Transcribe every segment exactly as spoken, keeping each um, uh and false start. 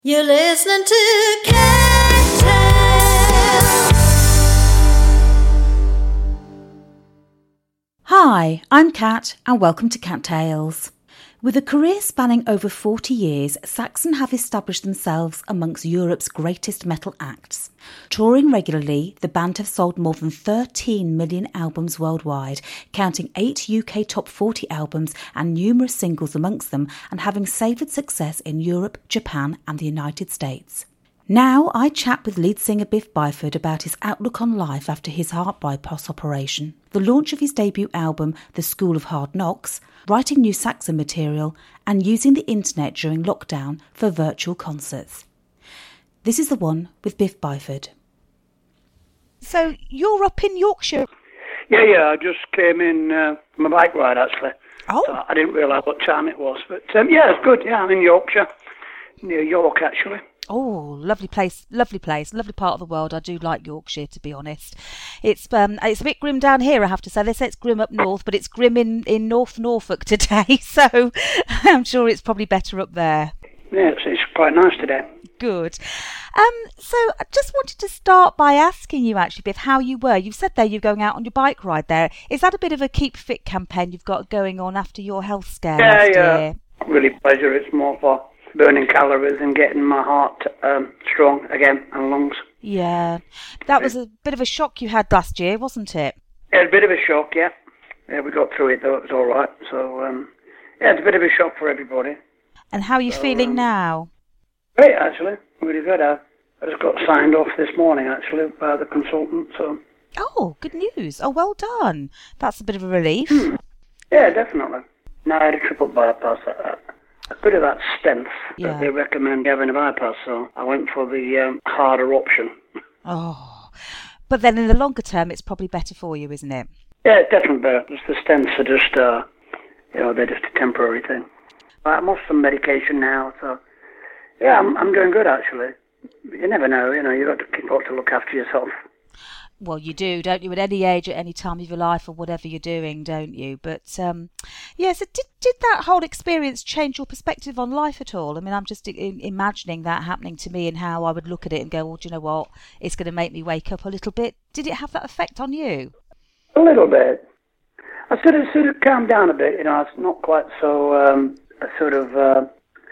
You're listening to Cat Tales. Hi, I'm Kat and welcome to Cat Tales. With a career spanning over forty years, Saxon have established themselves amongst Europe's greatest metal acts. Touring regularly, the band have sold more than thirteen million albums worldwide, counting eight U K top forty albums and numerous singles amongst them, and having savoured success in Europe, Japan and the United States. Now I chat with lead singer Biff Byford about his outlook on life after his heart bypass operation, the launch of his debut album, The School of Hard Knocks, writing new Saxon material, and using the internet during lockdown for virtual concerts. This is the one with Biff Byford. So you're up in Yorkshire? Yeah, yeah, I just came in uh, from a bike ride actually. Oh. So I didn't realise what time it was, but um, yeah, it's good. Yeah, I'm in Yorkshire, near York actually. Oh, lovely place, lovely place, lovely part of the world. I do like Yorkshire, to be honest. It's um, it's a bit grim down here, I have to say. They say it's grim up north, but it's grim in, in North Norfolk today, so I'm sure it's probably better up there. Yeah, it's, it's quite nice today. Good. Um, so I just wanted to start by asking you, actually, Biff, how you were. You said there you're going out on your bike ride there. Is that a bit of a keep fit campaign you've got going on after your health scare yeah, last yeah. year? Really pleasure. It's more for burning calories and getting my heart um, strong again and lungs. Yeah. That was a bit of a shock you had last year, wasn't it? Yeah, a bit of a shock, yeah. Yeah, we got through it though, it was all right. So, um, yeah, it's a bit of a shock for everybody. And how are you so, feeling um, now? Great, actually. Really good. I, I just got signed off this morning, actually, by the consultant, so... Oh, good news. Oh, well done. That's a bit of a relief. Hmm. Yeah, definitely. No, I had a triple bypass. A, a bit of that stent Yeah. that they recommend having a bypass, so I went for the um, harder option. Oh. But then in the longer term, it's probably better for you, isn't it? Yeah, it's definitely better. Just the stents are just, uh, you know, they're just a temporary thing. I'm off some medication now, so... Yeah, I'm, I'm doing good, actually. You never know, you know, you've got to keep up to look after yourself. Well, you do, don't you, at any age, at any time of your life or whatever you're doing, don't you? But, um, yeah, so did, did that whole experience change your perspective on life at all? I mean, I'm just I- imagining that happening to me and how I would look at it and go, well, do you know what, it's going to make me wake up a little bit. Did it have that effect on you? A little bit. I sort of, sort of calmed down a bit, you know, it's not quite so, um, sort of, uh,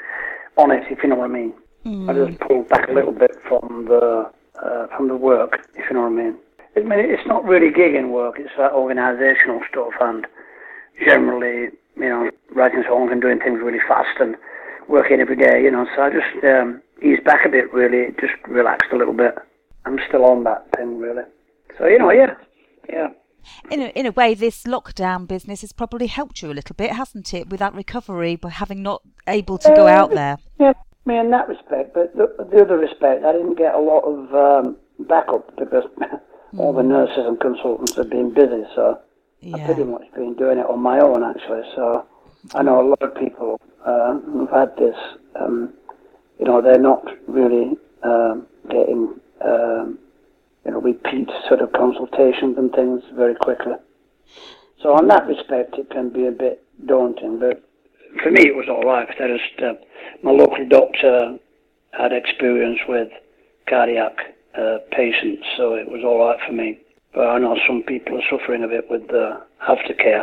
on it, if you know what I mean. Mm. I just pulled back a little bit from the, uh, from the work, if you know what I mean. I mean, it's not really gigging work, it's that organisational stuff and generally, you know, writing songs and doing things really fast and working every day, you know, so I just um, eased back a bit really, just relaxed a little bit. I'm still on that thing really. So, you know, yeah, yeah. In a, in a way, this lockdown business has probably helped you a little bit, hasn't it, with that recovery, by having not able to go uh, out there? Yeah, I mean, in that respect, but the, the other respect, I didn't get a lot of um, backup because all the nurses and consultants have been busy, so yeah. I've pretty much been doing it on my own, actually. So I know a lot of people uh, who've had this, um, you know, they're not really um, getting, um, you know, repeat sort of consultations and things very quickly. So on that respect, it can be a bit daunting, but for me it was all right. I just, uh, my local doctor had experience with cardiac Uh, patients, so it was all right for me. But I know some people are suffering a bit with the aftercare.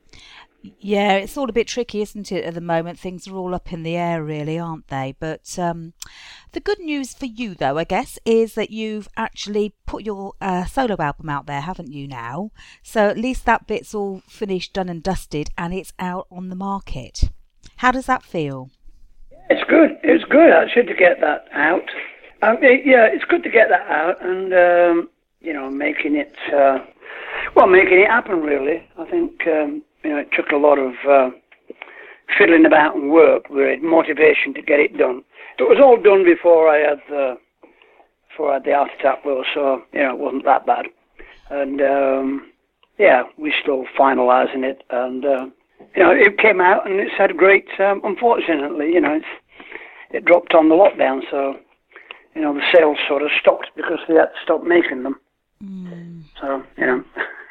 Yeah, it's all a bit tricky, isn't it, at the moment? Things are all up in the air, really, aren't they? But um, the good news for you, though, I guess, is that you've actually put your uh, solo album out there, haven't you, now? So at least that bit's all finished, done and dusted, and it's out on the market. How does that feel? It's good. It's good, actually, to get that out. Um, it, yeah, it's good to get that out and, um, you know, making it, uh, well, making it happen, really. I think, um, you know, it took a lot of uh, fiddling about and work, really, motivation to get it done. It was all done before I had the, before I had the heart attack, though, so, you know, it wasn't that bad. And, um, yeah, we're still finalising it, and, uh, you know, it came out and it's had a great, um, unfortunately, you know, it's, it dropped on the lockdown, so... You know, the sales sort of stopped because they had to stop making them. Mm. So, you know,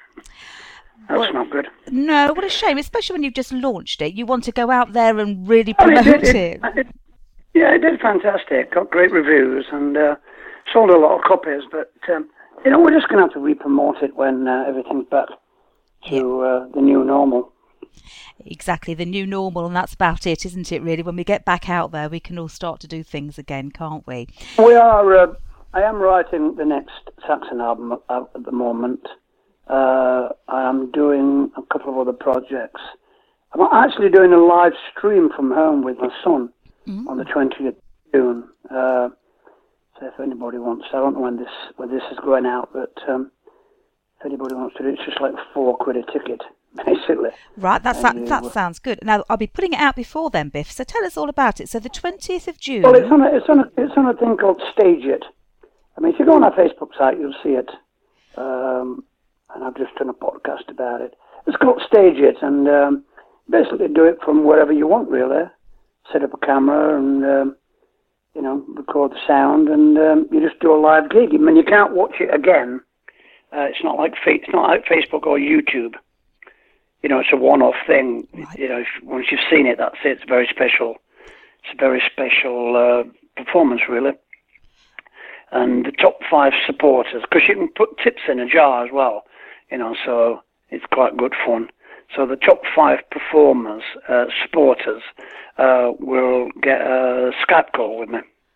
that's well, not good. No, what a shame, especially when you've just launched it. You want to go out there and really promote I mean, it. it, it Yeah, it did fantastic. Got great reviews and uh, sold a lot of copies. But um, you know, we're just going to have to re-promote it when uh, everything's back to uh, the new normal. Exactly, the new normal, and that's about it, isn't it, really? When we get back out there, we can all start to do things again, can't we? We are. Uh, I am writing the next Saxon album at the moment. Uh, I am doing a couple of other projects. I'm actually doing a live stream from home with my son mm. on the twentieth of June. Uh, so if anybody wants, I don't know when this when this is going out, but um, if anybody wants to do it, it's just like four quid a ticket. Basically. Right, that's, that, that sounds good. Now, I'll be putting it out before then, Biff, so tell us all about it. So the twentieth of June... Well, it's on a, it's on a, it's on a thing called Stage It. I mean, if you go on our Facebook site, you'll see it. Um, and I've just done a podcast about it. It's called Stage It, and um, basically do it from wherever you want, really. Set up a camera and, um, you know, record the sound, and um, you just do a live gig. I mean, you can't watch it again. Uh, it's not like fa- it's not like Facebook or YouTube. You know, it's a one-off thing. Right. You know, if, once you've seen it, that's it. It's very special. It's a very special uh, performance, really. And the top five supporters, because you can put tips in a jar as well, you know, so it's quite good fun. So the top five performers, uh, supporters, uh, will get a Skype call with me.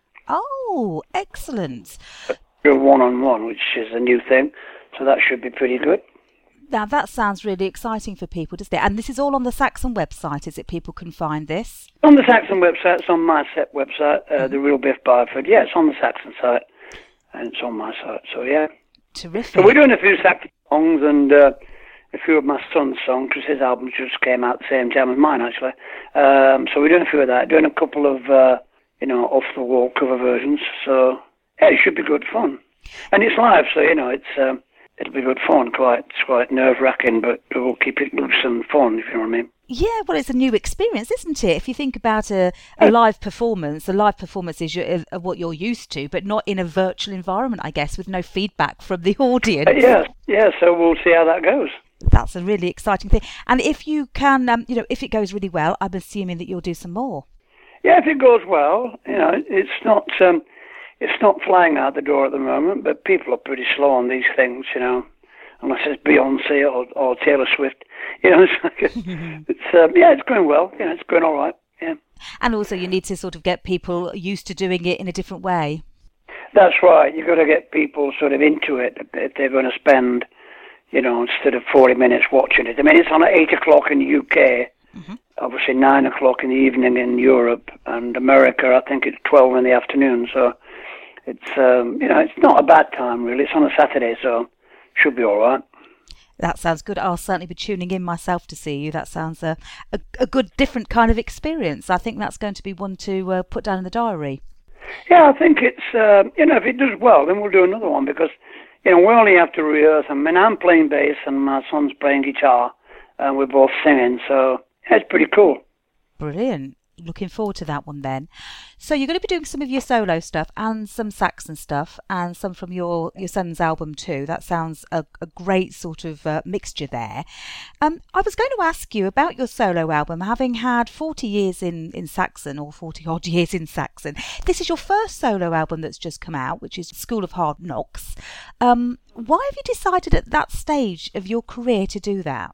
Oh, excellent. A one-on-one, which is a new thing, so that should be pretty good. Now, that sounds really exciting for people, doesn't it? And this is all on the Saxon website, is it? People can find this? On the Saxon website, it's on my set website, uh, mm-hmm. The Real Biff Byford. Yeah, it's on the Saxon site, and it's on my site, so yeah. Terrific. So we're doing a few Saxon songs and uh, a few of my son's songs, because his album just came out at the same time as mine, actually. Um, so we're doing a few of that, doing a couple of, uh, you know, off-the-wall cover versions. So, yeah, it should be good fun. And it's live, so, you know, it's... Um, It'll be good fun, quite it's quite nerve-wracking, but we'll keep it loose and fun, if you know what I mean. Yeah, well, it's a new experience, isn't it? If you think about a, a live performance, a live performance is your, uh, what you're used to, but not in a virtual environment, I guess, with no feedback from the audience. Uh, yeah, yeah, so we'll see how that goes. That's a really exciting thing. And if you can, um, you know, if it goes really well, I'm assuming that you'll do some more. Yeah, if it goes well, you know, it's not... Um, It's not flying out the door at the moment, but people are pretty slow on these things, you know, unless it's Beyonce or, or Taylor Swift. You know, it's, like a, it's um, yeah, it's going well. Yeah, it's going all right. Yeah. And also, you need to sort of get people used to doing it in a different way. That's right. You've got to get people sort of into it if they're going to spend, you know, instead of forty minutes watching it. I mean, it's on at eight o'clock in the U K. Mm-hmm. Obviously, nine o'clock in the evening in Europe, and America, I think it's twelve in the afternoon. So. It's, um, you know, it's not a bad time, really. It's on a Saturday, so should be all right. That sounds good. I'll certainly be tuning in myself to see you. That sounds a, a, a good, different kind of experience. I think that's going to be one to uh, put down in the diary. Yeah, I think it's, uh, you know, if it does well, then we'll do another one because, you know, we only have to rehearse. I mean, I'm playing bass and my son's playing guitar, and we're both singing, so yeah, it's pretty cool. Brilliant. Looking forward to that one then. So you're going to be doing some of your solo stuff and some Saxon stuff and some from your, your son's album too. That sounds a, a great sort of uh, mixture there. Um, I was going to ask you about your solo album, having had forty years in, in Saxon or forty odd years in Saxon. This is your first solo album that's just come out, which is School of Hard Knocks. Um, why have you decided at that stage of your career to do that?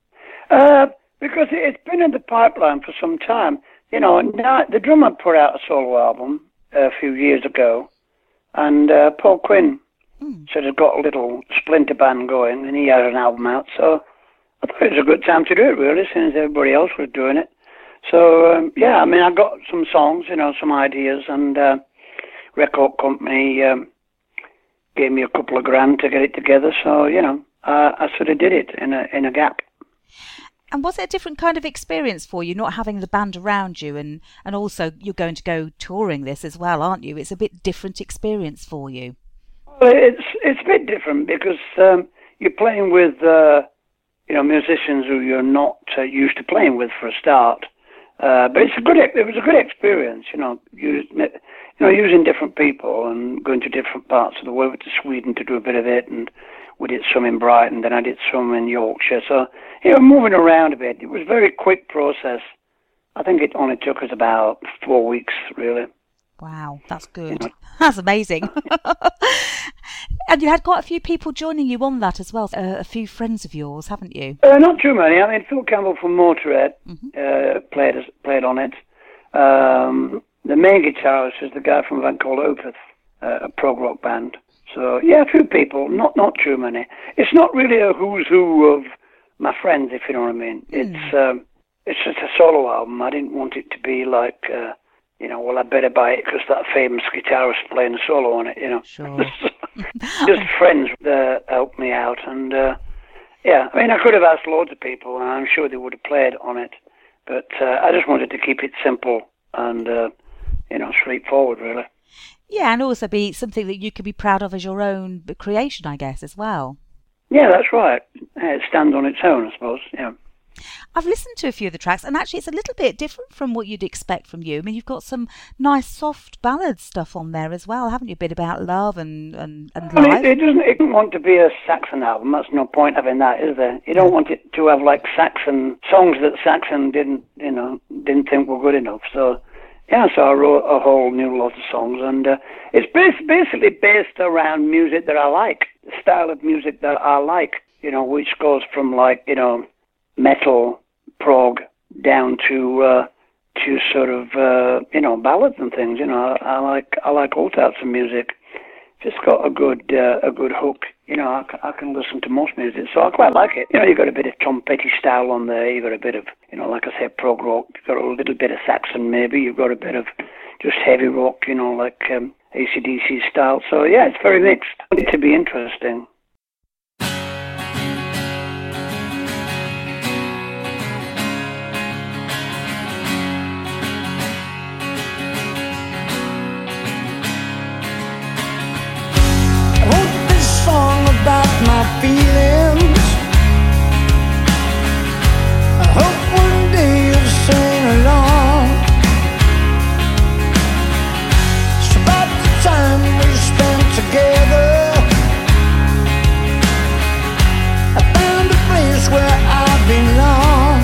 Uh, because it's been in the pipeline for some time. You know, now, the drummer put out a solo album a few years ago, and uh, Paul Quinn mm. sort of got a little splinter band going, and he had an album out, so I thought it was a good time to do it, really, since everybody else was doing it. So, um, yeah, I mean, I got some songs, you know, some ideas, and uh, record company um, gave me a couple of grand to get it together, so, you know, uh, I sort of did it in a in a gap. And was it a different kind of experience for you, not having the band around you, and, and also you're going to go touring this as well, aren't you? It's a bit different experience for you. Well, it's it's a bit different because um, you're playing with uh, you know musicians who you're not uh, used to playing with for a start. Uh, but it's a good it was a good experience, you know, you, you know using different people and going to different parts of the world, to Sweden to do a bit of it, and we did some in Brighton, then I did some in Yorkshire. So, you know, moving around a bit. It was a very quick process I think it only took us about four weeks, really. Wow, that's good. That's amazing. And you had quite a few people joining you on that as well, uh, a few friends of yours, haven't you? Uh, not too many. I mean, Phil Campbell from Motorhead mm-hmm. uh, played played on it. Um, the main guitarist is the guy from a band called Opeth, uh, a prog rock band. So, yeah, a few people, not not too many. It's not really a who's who of my friends, if you know what I mean. Mm. It's um, it's just a solo album. I didn't want it to be like... Uh, You know, well, I better buy it because that famous guitarist playing a solo on it, you know. Sure. Just friends that helped me out. And, uh, yeah, I mean, I could have asked loads of people, and I'm sure they would have played on it. But uh, I just wanted to keep it simple and, uh, you know, straightforward, really. Yeah, and also be something that you could be proud of as your own creation, I guess, as well. Yeah, that's right. It stands on its own, I suppose, yeah. I've listened to a few of the tracks, and actually it's a little bit different from what you'd expect from you. I mean, you've got some nice soft ballad stuff on there as well, haven't you? A bit about love and, and, and well, life. It, it, doesn't, it doesn't want to be a Saxon album. That's no point having that, is there? You don't want it to have, like, Saxon songs that Saxon didn't, you know, didn't think were good enough. So, yeah, so I wrote a whole new lot of songs, and uh, it's bas- basically based around music that I like, the style of music that I like, you know, which goes from, like, you know, metal, prog, down to uh, to sort of uh, you know ballads and things. You know, I, I like I like all types of music. If it's got a good uh, a good hook, you know, I, c- I can listen to most music, so I quite like it. You know, you've got a bit of Tom Petty style on there. You've got a bit of, you know, like I said, prog rock. You've got a little bit of Saxon maybe. You've got a bit of just heavy rock. You know, like um, A C D C style. So yeah, it's very mixed. I want it to be interesting. About my feelings, I hope one day you'll sing along. It's about the time we spent together. I found a place where I belong.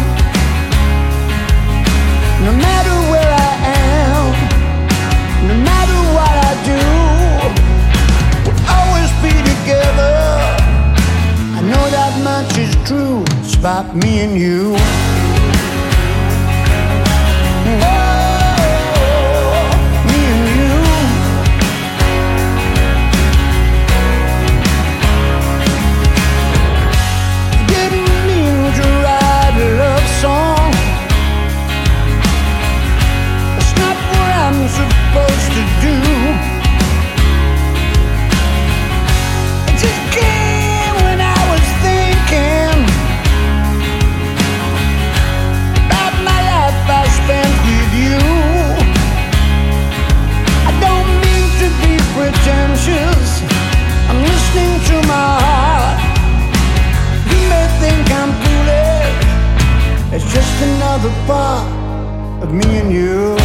No matter where I am, no matter what I do, we'll always be together. I know that much is true. It's about me and you. Oh, me and you. Didn't mean to write a love song. It's not what I'm supposed to do. It just came when I was thinking about my life I spent with you. I don't mean to be pretentious. I'm listening to my heart. You may think I'm foolish. It's just another part of me and you.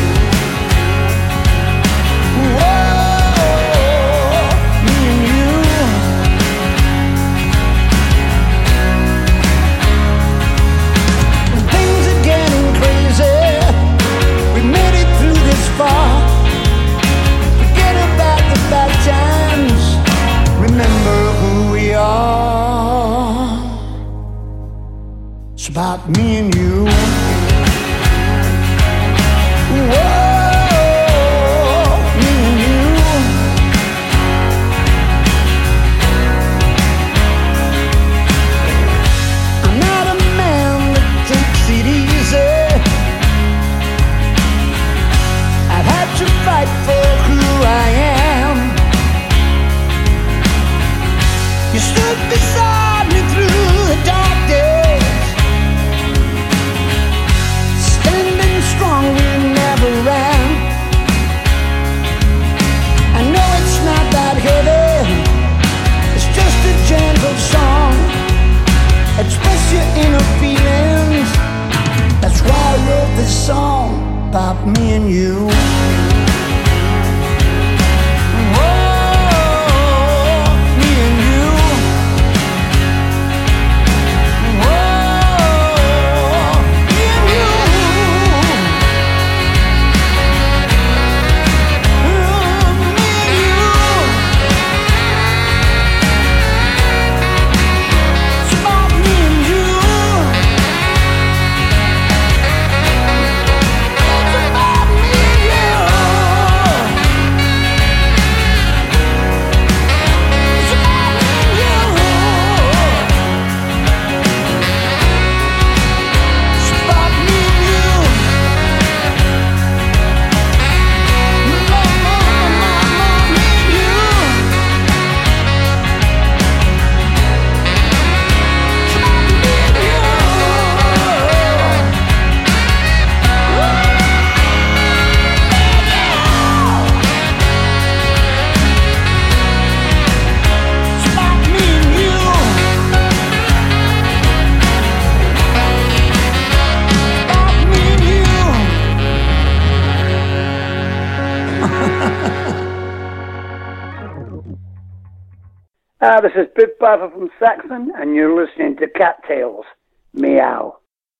Forget about the bad times. Remember who we are. It's about me and you. Whoa, me and you. I'm not a man that takes it easy. I've had to fight for who I am. You stood beside me through the dark days. Uh, this is Biff Piper from Saxon, and you're listening to Cattails. Meow.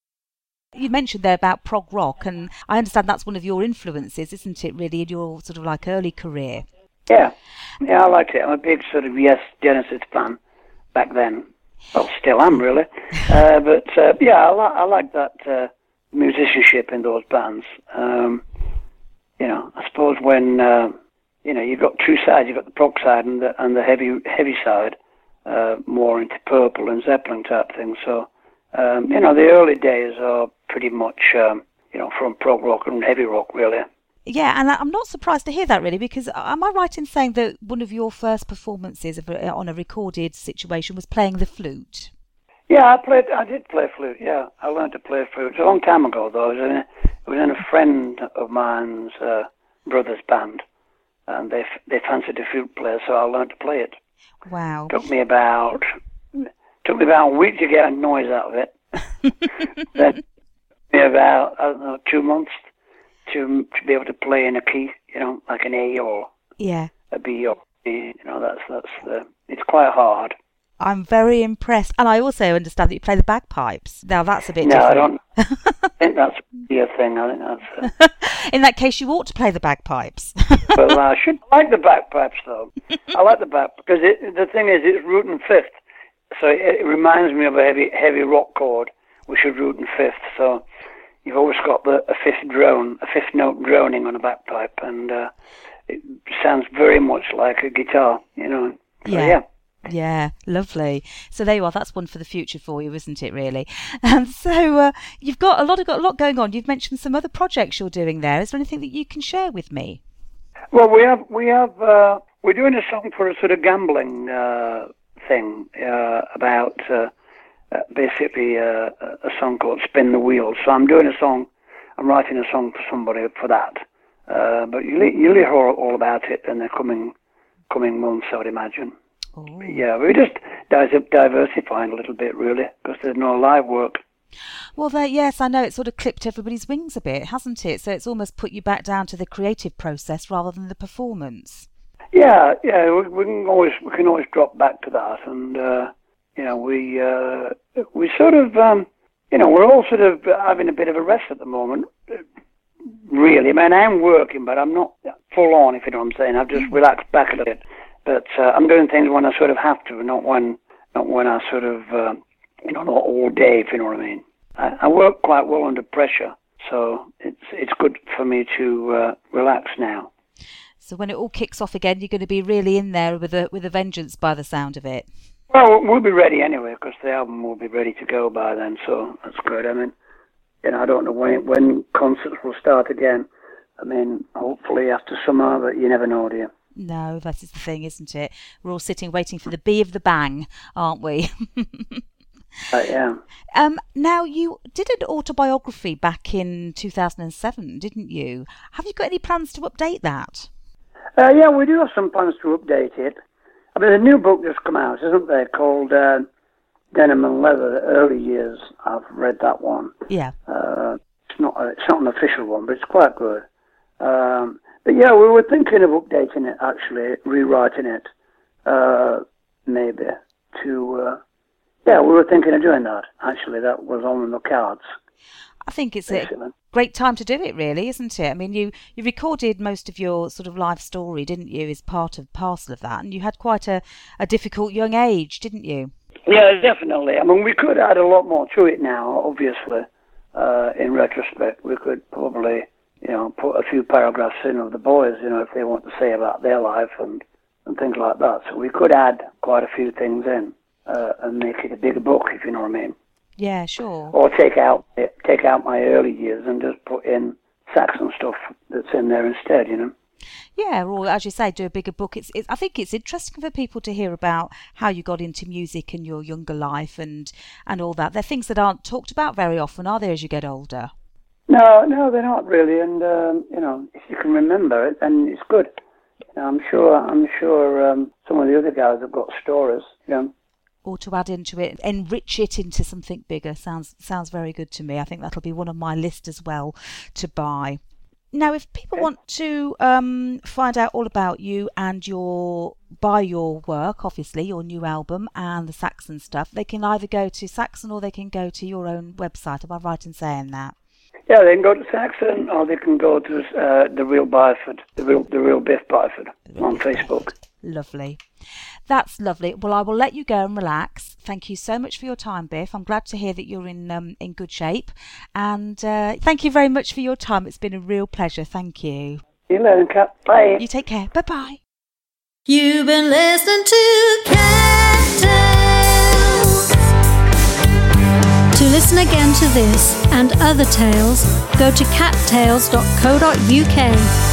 You mentioned there about prog rock, and I understand that's one of your influences, isn't it, really, in your sort of like early career? Yeah, yeah, I liked it. I'm a big sort of Yes Genesis fan back then. Well, still am, really. uh, but, uh, yeah, I, li- I like that uh, musicianship in those bands. Um, you know, I suppose when, uh, you know, you've got two sides. You've got the prog side and the, and the heavy heavy side, uh, more into Purple and Zeppelin type things. So, um, you know, the early days are pretty much, um, you know, from prog rock and heavy rock, really. Yeah, and I'm not surprised to hear that, really, because am I right in saying that one of your first performances of a, on a recorded situation was playing the flute? Yeah, I played. I did play flute. Yeah, I learned to play flute. It's a long time ago, though. It was in a, it was in a friend of mine's uh, brother's band, and they they fancied a flute player, so I learned to play it. Wow! Took me about took me about a week to get a noise out of it. Then took me about I don't know two months. To, to be able to play in a key, you know, like an A or yeah. a B or B, you know, that's that's the. It's quite hard. I'm very impressed, and I also understand that you play the bagpipes. Now that's a bit no, different. I don't. I think that's a thing. I think that's. Uh, in that case, you ought to play the bagpipes. well, I should like the bagpipes though. I like the bag because it, the thing is, it's root and fifth, so it, it reminds me of a heavy heavy rock chord, which is root and fifth. So. You've always got the, a fifth drone, a fifth note droning on a bagpipe, and uh, it sounds very much like a guitar, you know. So, yeah. yeah. Yeah, lovely. So there you are. That's one for the future for you, isn't it? Really. And so uh, you've got a lot of got a lot going on. You've mentioned some other projects you're doing there. Is there anything that you can share with me? Well, we have we have uh, we're doing a song for a sort of gambling uh, thing uh, about. Uh, Uh, basically uh, a song called Spin the Wheel. So I'm doing a song, I'm writing a song for somebody for that. Uh, but you'll, you'll hear all, all about it in the coming coming months, I would imagine. Oh. Yeah, we're just diversifying a little bit, really, because there's no live work. Well, there, yes, I know it's sort of clipped everybody's wings a bit, hasn't it? So it's almost put you back down to the creative process rather than the performance. Yeah, yeah, we, we can always we can always drop back to that, and uh, you know, we uh, we sort of um, you know we're all sort of having a bit of a rest at the moment. Really, I mean, I'm working, but I'm not full on. If you know what I'm saying, I've just relaxed back a little bit. But uh, I'm doing things when I sort of have to, not when not when I sort of uh, you know not all day. If you know what I mean. I, I work quite well under pressure, so it's it's good for me to uh, relax now. So when it all kicks off again, you're going to be really in there with a with a vengeance, by the sound of it. Well, we'll be ready anyway, because the album will be ready to go by then. So that's good. I mean, you know, I don't know when when concerts will start again. I mean, hopefully after summer, but you never know, do you? No, that is the thing, isn't it? We're all sitting waiting for the B of the bang, aren't we? uh, yeah. Um, now, you did an autobiography back in two thousand seven, didn't you? Have you got any plans to update that? Uh, yeah, we do have some plans to update it. I mean, a new book just come out, isn't there, called uh, Denim and Leather, the Early Years. I've read that one. Yeah. Uh, it's not a, it's not an official one, but it's quite good. Um, but yeah, we were thinking of updating it, actually, rewriting it, uh, maybe, to... Uh, yeah, we were thinking of doing that, actually. That was on the cards. I think it's basically. a great time to do it, really, isn't it? I mean, you, you recorded most of your sort of life story, didn't you, as part of parcel of that, and you had quite a, a difficult young age, didn't you? Yeah, definitely. I mean, we could add a lot more to it now, obviously. Uh, in retrospect, we could probably, you know, put a few paragraphs in of the boys, you know, if they want to say about their life and, and things like that. So we could add quite a few things in uh, and make it a bigger book, if you know what I mean. Yeah, sure. Or take out take out my early years and just put in Saxon stuff that's in there instead, you know. Yeah, or as you say, do a bigger book. It's, it's I think it's interesting for people to hear about how you got into music in your younger life and and all that. They're things that aren't talked about very often, are they, as you get older? No, no, they're not really. And um, you know, if you can remember it, then it's good. You know, I'm sure. I'm sure um, some of the other guys have got stories. You know. Or to add into it, enrich it into something bigger. Sounds sounds very good to me. I think that'll be one on my list as well to buy. Now, if people Okay. want to um, find out all about you and your buy your work, obviously your new album and the Saxon stuff, they can either go to Saxon or they can go to your own website. Am I right in saying that? Yeah, they can go to Saxon or they can go to uh, the Real Byford, the real the real Biff Byford on Facebook. Lovely. That's lovely. Well, I will let you go and relax. Thank you so much for your time, Biff. I'm glad to hear that you're in um, in good shape. And uh, thank you very much for your time. It's been a real pleasure. Thank you. See you later, Cat. Bye. You take care. Bye-bye. You've been listening to Cat Tales. To listen again to this and other tales, go to cat tales dot co dot uk.